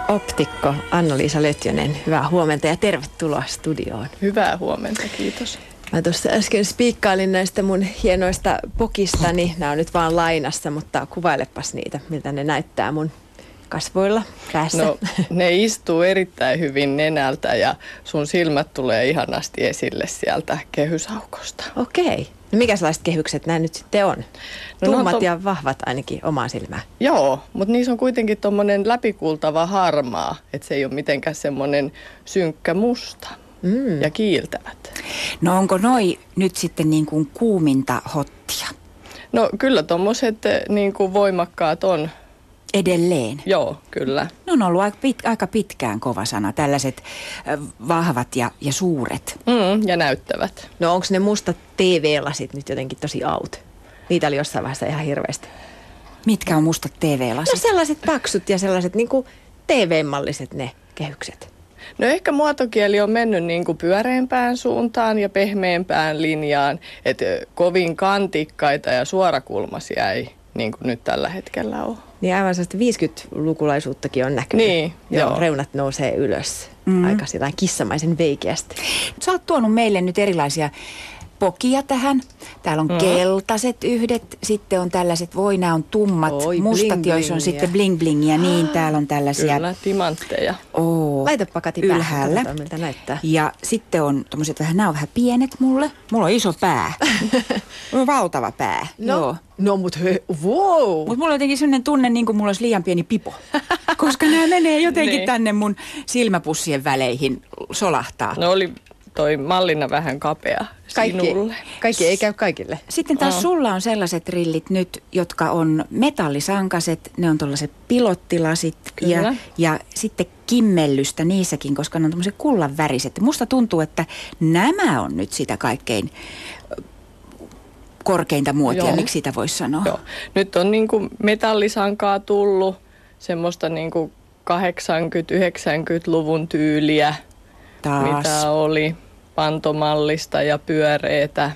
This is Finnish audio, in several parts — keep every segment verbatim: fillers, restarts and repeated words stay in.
optikko Anna-Liisa Lötjönen, hyvää huomenta ja tervetuloa studioon. Hyvää huomenta, kiitos. Mä tuossa äsken spiikkailin näistä mun hienoista pokistani. Nämä on nyt vaan lainassa, mutta kuvailepas niitä, miltä ne näyttää mun kasvoilla, päässä. No, ne istuu erittäin hyvin nenältä ja sun silmät tulee ihanasti esille sieltä kehysaukosta. Okei. No mikä sellaiset kehykset nämä nyt sitten on? No, Tummat no to... ja vahvat ainakin omaan silmään. Joo, mutta niissä on kuitenkin tommonen läpikultava harmaa, että se ei ole mitenkään semmoinen synkkä musta mm. ja kiiltävät. No onko noi nyt sitten niin kuin kuuminta hottia? No kyllä tommoset niin kuin voimakkaat on. Edelleen? Joo, kyllä. Ne on ollut aika, pit, aika pitkään kova sana, tällaiset äh, vahvat ja, ja suuret. Mm, ja näyttävät. No onko ne mustat T V-lasit nyt jotenkin tosi out? Niitä oli jossain vaiheessa ihan hirveästi. Mitkä on mustat T V-lasit? No sellaiset paksut ja sellaiset niin kuin T V-malliset ne kehykset. No ehkä muotokieli on mennyt niin kuin pyöreämpään suuntaan ja pehmeämpään linjaan, että kovin kantikkaita ja suorakulmaisia ei niin kuin nyt tällä hetkellä ole. Niin aivan sellaista viisikymmentälukulaisuuttakin on näkynyt. Niin, joo. joo. Reunat nousee ylös mm. aika sillain kissamaisen veikeästi. Sä oot tuonut meille nyt erilaisia pokia tähän. Täällä on mm. keltaiset yhdet, sitten on tällaiset, voi nämä on tummat, Oi, mustat, joissa on sitten bling blingiä, niin täällä on tällaisia. Kyllä, timantteja. Oo, laitapa Kati päähän, ylhäällä. Katsotaan, miltä näyttää. Ja sitten on tommoset vähän, nämä on vähän pienet mulle. Mulla on iso pää. Mulla on valtava pää. No, Joo. no mut he, wow. Mutta mulla on jotenkin sellainen tunne, niin kuin mulla olisi liian pieni pipo. Koska nämä menee jotenkin niin. tänne mun silmäpussien väleihin solahtaa. No oli toi mallina vähän kapea Kaikki, sinulle. kaikki ei käy kaikille. Sitten taas Oh. sulla on sellaiset rillit nyt, jotka on metallisankaset, ne on tuollaiset pilottilasit ja, Kyllä. ja sitten kimmellystä niissäkin, koska ne on tommoiset kullan väriset. Musta tuntuu, että nämä on nyt sitä kaikkein ö, korkeinta muotia, Joo. miksi sitä voisi sanoa. Joo. Nyt on niinku metallisankaa tullut, semmoista niinku kahdeksankymmentä-yhdeksänkymmentäluvun tyyliä, Taas. mitä oli pantomallista ja pyöreetä.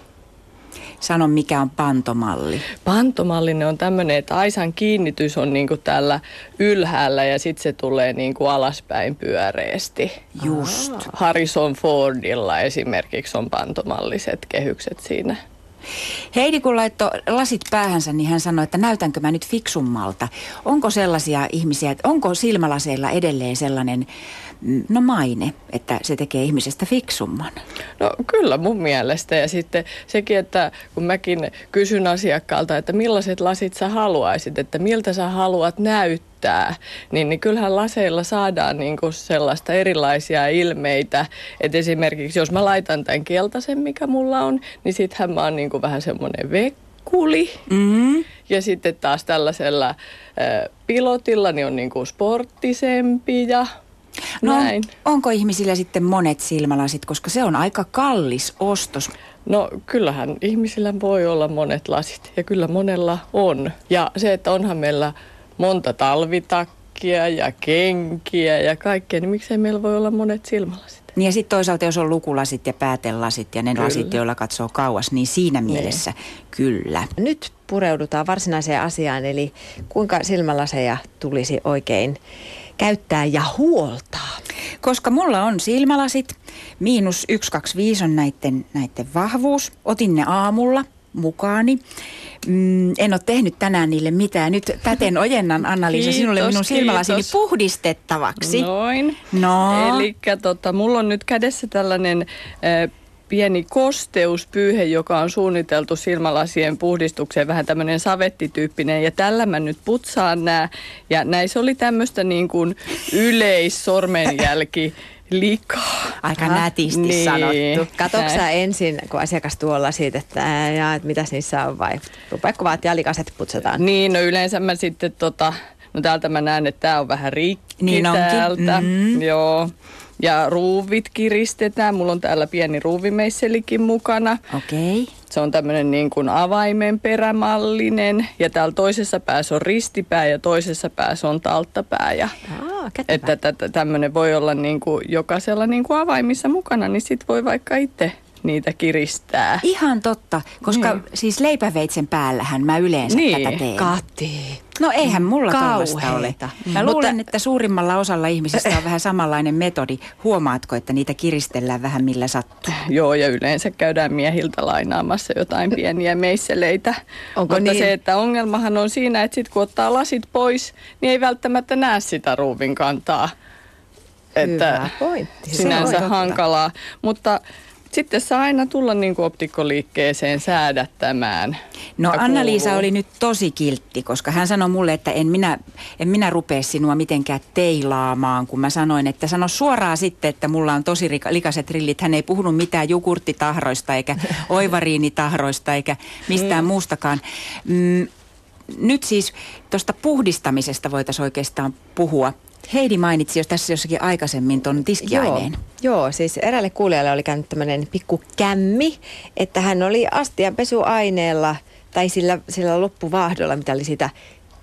Sano, mikä on pantomalli. Pantomallinen on tämmöinen, että aisan kiinnitys on niinku täällä ylhäällä ja sitten se tulee niinku alaspäin pyöreästi. Just. Harrison Fordilla esimerkiksi on pantomalliset kehykset siinä. Heidi, kun laittoi lasit päähänsä, niin hän sanoi, että näytänkö mä nyt fiksummalta. Onko sellaisia ihmisiä, että onko silmälaseilla edelleen sellainen, no maine, että se tekee ihmisestä fiksumman? No kyllä mun mielestä. Ja sitten sekin, että kun mäkin kysyn asiakkaalta, että millaiset lasit sä haluaisit, että miltä sä haluat näyttää, niin, niin kyllähän laseilla saadaan niinku sellaista erilaisia ilmeitä. Että esimerkiksi jos mä laitan tämän keltaisen, mikä mulla on, niin sittenhän mä oon niinku vähän semmoinen vekkuli. Mm-hmm. Ja sitten taas tällaisella äh, pilotilla niin on niinku sporttisempi ja No näin. onko ihmisillä sitten monet silmälasit, koska se on aika kallis ostos? No kyllähän ihmisillä voi olla monet lasit ja kyllä monella on. Ja se, että onhan meillä monta talvitakkia ja kenkiä ja kaikkea, niin miksei meillä voi olla monet silmälasit? Niin ja sitten toisaalta, jos on lukulasit ja päätelasit ja ne Kyllä. lasit, joilla katsoo kauas, niin siinä mielessä niin. Kyllä. Nyt pureudutaan varsinaiseen asiaan, eli kuinka silmälaseja tulisi oikein käyttää ja huoltaa. Koska mulla on silmälasit, miinus yksi kaksi viisi on näiden, näiden vahvuus. Otin ne aamulla mukaani. Mm, en ole tehnyt tänään niille mitään. Nyt täten ojennan, Anna-Liisa, Kiitos, sinulle minun silmälasini kiitos. puhdistettavaksi. Noin. No. Elikkä tota, mulla on nyt kädessä tällainen äh, pieni kosteuspyyhe, joka on suunniteltu silmälasien puhdistukseen, vähän tämmöinen savettityyppinen. Ja tällä mä nyt putsaan nämä. Ja näissä oli tämmöistä niin kuin yleissormenjälki. Likaa. Aika Aha, nätisti niin. sanottu. Katoksa sä ensin, kun asiakas tuolla siitä, että, ää, ja, että mitäs niissä on vai rupeatko vaan, ja likaset putsataan? Niin, no yleensä mä sitten tota, no täältä mä näen, että tää on vähän rikki Niin onkin. täältä. Mm. Joo. Ja ruuvit kiristetään. Mulla on täällä pieni ruuvimeisselikin mukana. Okei. Okay. Se on tämmöinen niin kuin avaimenperämallinen. Ja täällä toisessa päässä on ristipää ja toisessa päässä on talttapää. Ja Aa, kätevä. että tämmöinen voi olla niin kuin jokaisella niin kuin avaimissa mukana, niin sit voi vaikka itse niitä kiristää. Ihan totta, koska Niin. siis leipäveitsen päällähän mä yleensä Niin. tätä teen. Kati. No eihän mulla tollaista ole. Kauheeta. Mä Mutta- luulen, että suurimmalla osalla ihmisistä on vähän samanlainen metodi. Huomaatko, että niitä kiristellään vähän millä sattuu? Joo, ja yleensä käydään miehiltä lainaamassa jotain pieniä meisseleitä. Onko Mutta niin? se, että ongelmahan on siinä, että sit kun ottaa lasit pois, niin ei välttämättä näe sitä ruuvin kantaa. Hyvä pointti. Se on Sinänsä totta. hankalaa. Mutta sitten saa aina tulla niin kuin optikkoliikkeeseen säädättämään. No Ja Anna-Liisa kuuluu. oli nyt tosi kiltti, koska hän sanoi mulle, että en minä, en minä rupea sinua mitenkään teilaamaan, kun mä sanoin, että sano suoraan sitten, että mulla on tosi rika- likaset rillit. Hän ei puhunut mitään jogurttitahroista eikä oivariinitahroista eikä mistään mm. muustakaan. Mm, nyt siis tuosta puhdistamisesta voitaisiin oikeastaan puhua. Heidi mainitsi jo tässä jossakin aikaisemmin ton tiskiaineen. Joo, joo, siis eräälle kuulijalle oli käynyt tämmöinen pikku kämmi, että hän oli astianpesuaineella tai sillä, sillä loppuvaahdolla, mitä oli sitä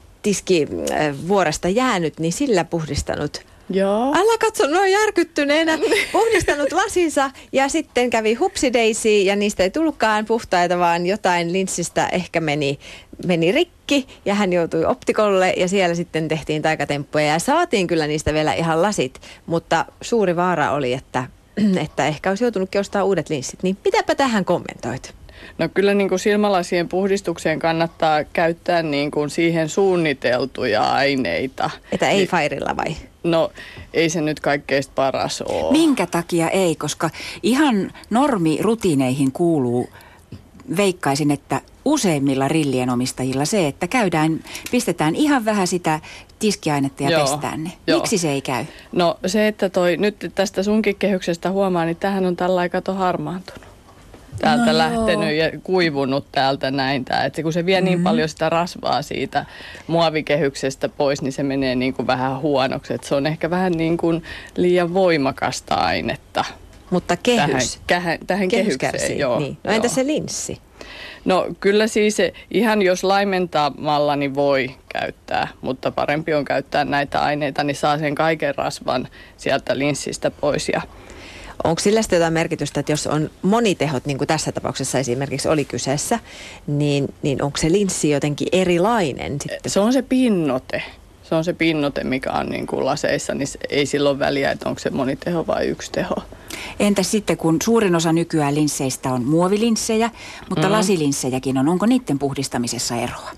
tiskivuoresta jäänyt, niin sillä puhdistanut. Joo. Älä katso noin järkyttyneenä. Puhdistanut lasinsa ja sitten kävi hupsideisi ja niistä ei tullutkaan puhtaita, vaan jotain linssistä ehkä meni, meni rikki ja hän joutui optikolle ja siellä sitten tehtiin taikatemppuja ja saatiin kyllä niistä vielä ihan lasit, mutta suuri vaara oli, että, että ehkä olisi joutunutkin ostaa uudet linssit. Niin mitäpä tähän kommentoit? No kyllä niin kuin silmälasien puhdistukseen kannattaa käyttää niin kuin siihen suunniteltuja aineita. Että ei Niin- fairilla vai? No ei se nyt kaikkein paras ole. Minkä takia ei? Koska ihan normirutiineihin kuuluu, veikkaisin, että useimmilla rillien omistajilla se, että käydään, pistetään ihan vähän sitä tiskiainetta ja Joo, pestään ne. joo. Miksi se ei käy? No se, että toi nyt tästä sunkin kehyksestä huomaa, niin tämähän on tällä aikaa kato harmaantunut. Täältä No lähtenyt ja kuivunut täältä näin. Tää. Että kun se vie niin paljon sitä rasvaa siitä muovikehyksestä pois, niin se menee niin kuin vähän huonoksi. Että se on ehkä vähän niin kuin liian voimakasta ainetta. Mutta Tähän, kehys. tähän, tähän Kehys kehykseen. kärsii. Joo, Niin. No entä joo. se linssi? No kyllä siis ihan jos laimentamalla niin voi käyttää, mutta parempi on käyttää näitä aineita, niin saa sen kaiken rasvan sieltä linssistä pois. Ja Onko sillä sitten jotain merkitystä, että jos on monitehot, niin kuin tässä tapauksessa esimerkiksi oli kyseessä, niin, niin onko se linssi jotenkin erilainen sitten? se on se pinnote. Se on se pinnote, mikä on niin kuin laseissa, niin se- ei silloin väliä, että onko se moniteho vai yksi teho. Entäs sitten, kun suurin osa nykyään linsseistä on muovilinssejä, mutta mm. lasilinssejäkin on, onko niiden puhdistamisessa eroa?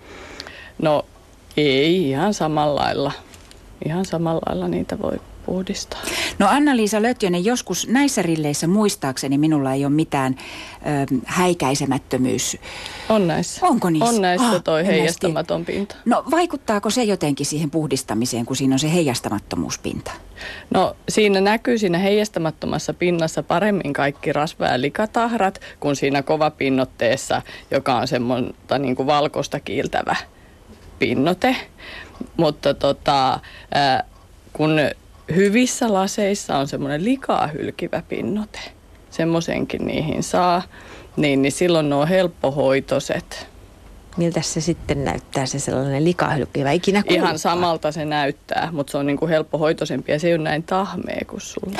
No ei, ihan samalla lailla. Ihan samalla lailla niitä voi puhdistaa. No Anna-Liisa Lötjönen, joskus näissä rilleissä muistaakseni minulla ei ole mitään ö, häikäisemättömyys. On näissä. Onko niissä? On näissä Ah, toi en mä heijastamaton pinta. No vaikuttaako se jotenkin siihen puhdistamiseen, kun siinä on se heijastamattomuuspinta? No siinä näkyy siinä heijastamattomassa pinnassa paremmin kaikki rasva- ja likatahrat kuin siinä kovapinnoitteessa, joka on semmoista niin kuin valkoista kiiltävä pinnote. Mutta tota, ää, kun hyvissä laseissa on semmoinen likaa hylkivä pinnote, semmoisenkin niihin saa, niin, niin silloin ne on helppohoitoiset. Miltä se sitten näyttää se sellainen likahylkivä? Ikinä kuullut. Ihan samalta se näyttää, mutta se on niin kuin helppohoitoisempi ja se ei ole näin tahmea kuin sulla.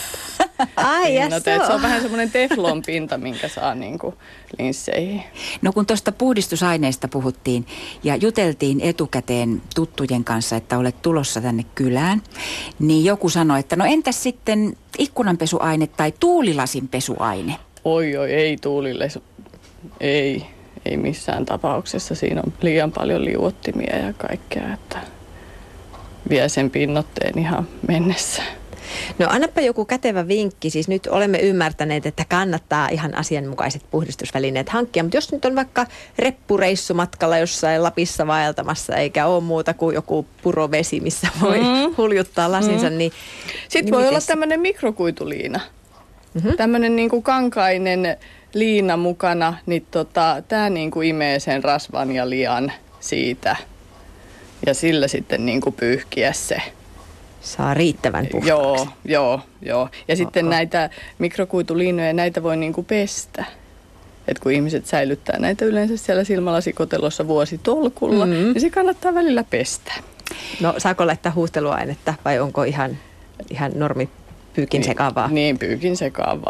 Ai Pinnote, että se on jaså. vähän semmoinen teflon pinta, minkä saa niin kuin linsseihin. No kun tuosta puhdistusaineista puhuttiin ja juteltiin etukäteen tuttujen kanssa, että olet tulossa tänne kylään, niin joku sanoi, että no entäs sitten ikkunanpesuaine tai tuulilasinpesuaine? Oi, oi, ei tuulille. Ei, ei missään tapauksessa. Siinä on liian paljon liuottimia ja kaikkea, että vie sen pinnotteen ihan mennessä. No annapa joku kätevä vinkki. Siis nyt olemme ymmärtäneet, että kannattaa ihan asianmukaiset puhdistusvälineet hankkia. Mutta jos nyt on vaikka reppureissumatkalla jossain Lapissa vaeltamassa eikä ole muuta kuin joku purovesi, missä voi Mm. huljuttaa lasinsa, Mm. niin... Sitten niin voi mites- olla tämmöinen mikrokuituliina. Mhm. Tämmöinen niin kuin kankainen liina mukana, niin tota, tämä niin kuin imee sen rasvan ja lian siitä. Ja sillä sitten niin kuin pyyhkiä se. Saa riittävän puhtaaksi. Joo, joo, joo. Ja sitten Oho. näitä mikrokuituliinoja, näitä voi niinku pestä. Et kun ihmiset säilyttää näitä yleensä siellä silmälasikotelossa vuositolkulla, Mm. niin se kannattaa välillä pestä. No saako laittaa huuhteluainetta vai onko ihan, ihan normi pyykin sekaavaa? Niin, pyykin sekaavaa.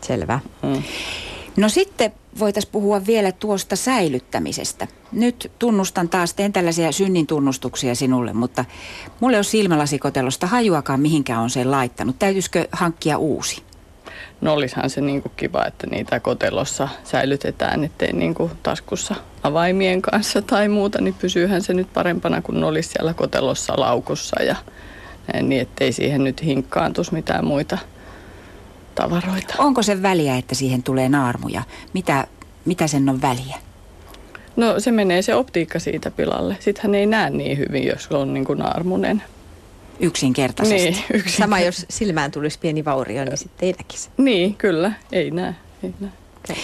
Selvä. Mm. No sitten voitaisiin puhua vielä tuosta säilyttämisestä. Nyt tunnustan taas, teen tällaisia synnin tunnustuksia sinulle, mutta mulle ei ole silmälasikotelosta hajuakaan, mihinkään on sen laittanut. Täytyisikö hankkia uusi? No olisihan se niin kuin kiva, että niitä kotelossa säilytetään, ettei niin kuin taskussa avaimien kanssa tai muuta, niin pysyyhän se nyt parempana kuin olisi siellä kotelossa laukussa ja niin, ettei siihen nyt hinkkaantuisi mitään muita tavaroita. Onko se väliä, että siihen tulee naarmuja? Mitä, mitä sen on väliä? No se menee se optiikka siitä pilalle. Sitten hän ei näe niin hyvin, jos on niin kuin naarmunen. Yksinkertaisesti. Niin, yksinkertaisesti. Sama jos silmään tulisi pieni vaurio, niin sitten ei näkisi. Niin, kyllä. Ei näe. Ei näe. Okay.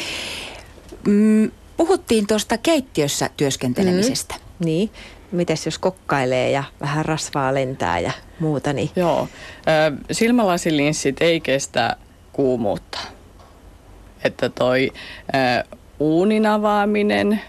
Mm, puhuttiin tuosta keittiössä työskentelemisestä. Mm, niin. Mites jos kokkailee ja vähän rasvaa lentää ja muuta? Niin... Joo. Silmälasilinssit ei kestä kuumuutta. Että toi ä, uunin avaaminen,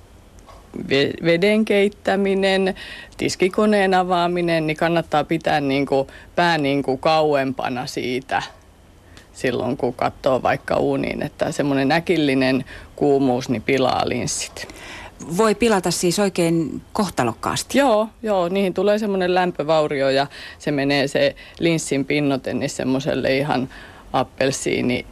veden keittäminen, tiskikoneen avaaminen, niin kannattaa pitää niin kuin pää niin kuin kauempana siitä silloin, kun katsoo vaikka uuniin. Että semmoinen äkillinen kuumuus niin pilaa linssit. Voi pilata siis oikein kohtalokkaasti. Joo, joo, niihin tulee semmoinen lämpövaurio ja se menee se linssin pinnote niin semmoiselle ihan appelsiini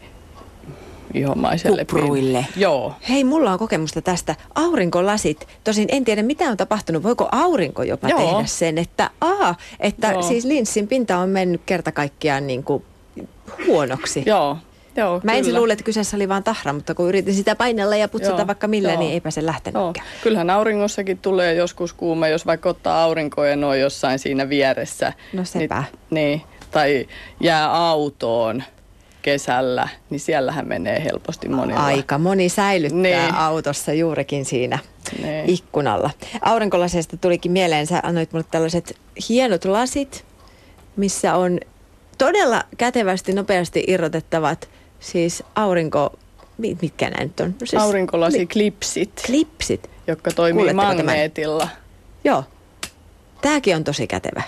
ihomaiselle. Kupruille. Pin- joo. Hei, mulla on kokemusta tästä. Aurinkolasit. Tosin en tiedä, mitä on tapahtunut. Voiko aurinko jopa Joo. tehdä sen, että, aa, että Joo. siis linssin pinta on mennyt kerta kaikkiaan niin kuin huonoksi. Joo. Joo, Mä ensin kyllä. luulin, että kyseessä oli vaan tahra, mutta kun yritin sitä painella ja putsata Joo, vaikka millä, joo. niin eipä se lähtenytkään. Joo. Kyllähän auringossakin tulee joskus kuume, jos vaikka ottaa aurinkojen on jossain siinä vieressä. No sepä. Niin, niin, tai jää autoon kesällä, niin siellähän menee helposti monilla. Aika moni säilyttää Niin. autossa juurikin siinä Niin. ikkunalla. Aurinkolaseista tulikin mieleen, sä annoit mulle tällaiset hienot lasit, missä on todella kätevästi, nopeasti irrotettavat siis aurinko... Mitkä nämä nyt on? No siis Aurinkolasiklippsit, klipsit. jotka toimii Kuuletteko tämän? magneetilla. Joo. Tääkin on tosi kätevä.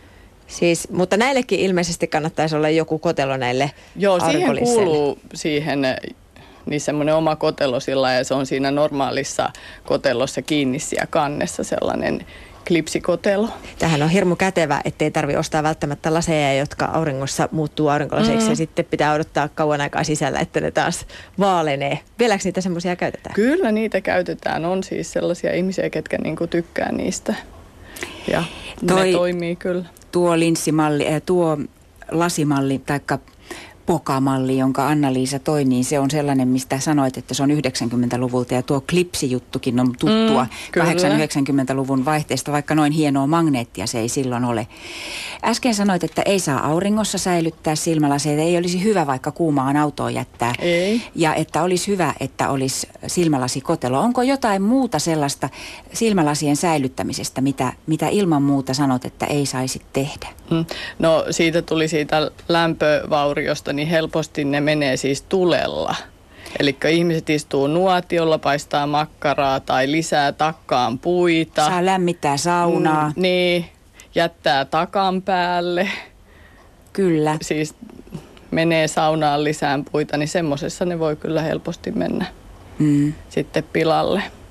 Siis, mutta näillekin ilmeisesti kannattaisi olla joku kotelo näille Joo, siihen aurinkolinsseille. kuuluu siihen niin semmoinen oma kotelo sillä ja se on siinä normaalissa kotelossa kiinni siellä kannessa sellainen klipsikotelo. Tämähän on hirmu kätevä, ettei tarvitse ostaa välttämättä laseja, jotka auringossa muuttuu aurinkolaseiksi mm. ja sitten pitää odottaa kauan aikaa sisällä, että ne taas vaalenee. Vieläkö niitä semmoisia käytetään? Kyllä niitä käytetään. On siis sellaisia ihmisiä, ketkä niinku tykkää niistä. Ja Toi- ne toimii kyllä. Tuo linssimalli, äh, tuo lasimalli taikka pokamalli, jonka Anna-Liisa toi, niin se on sellainen, mistä sanoit, että se on yhdeksänkymmentäluvulta ja tuo klipsijuttukin on tuttua Mm, kyllä. kahdeksankymmentä-yhdeksänkymmentäluvun vaihteesta, vaikka noin hienoa magneettia se ei silloin ole. Äsken sanoit, että ei saa auringossa säilyttää silmälaseita, ei olisi hyvä vaikka kuumaan autoon jättää. Ei. Ja että olisi hyvä, että olisi silmälasikotelo. Onko jotain muuta sellaista silmälasien säilyttämisestä, mitä, mitä ilman muuta sanot, että ei saisi tehdä? Mm. No siitä tuli siitä lämpövauriosta, niin helposti ne menee siis tulella. Eli ihmiset istuu nuotiolla, paistaa makkaraa tai lisää takkaan puita. Saa lämmittää saunaa. Mm, niin, jättää takan päälle. Kyllä. Siis menee saunaan lisään puita, niin semmoisessa ne voi kyllä helposti mennä Mm. sitten pilalle.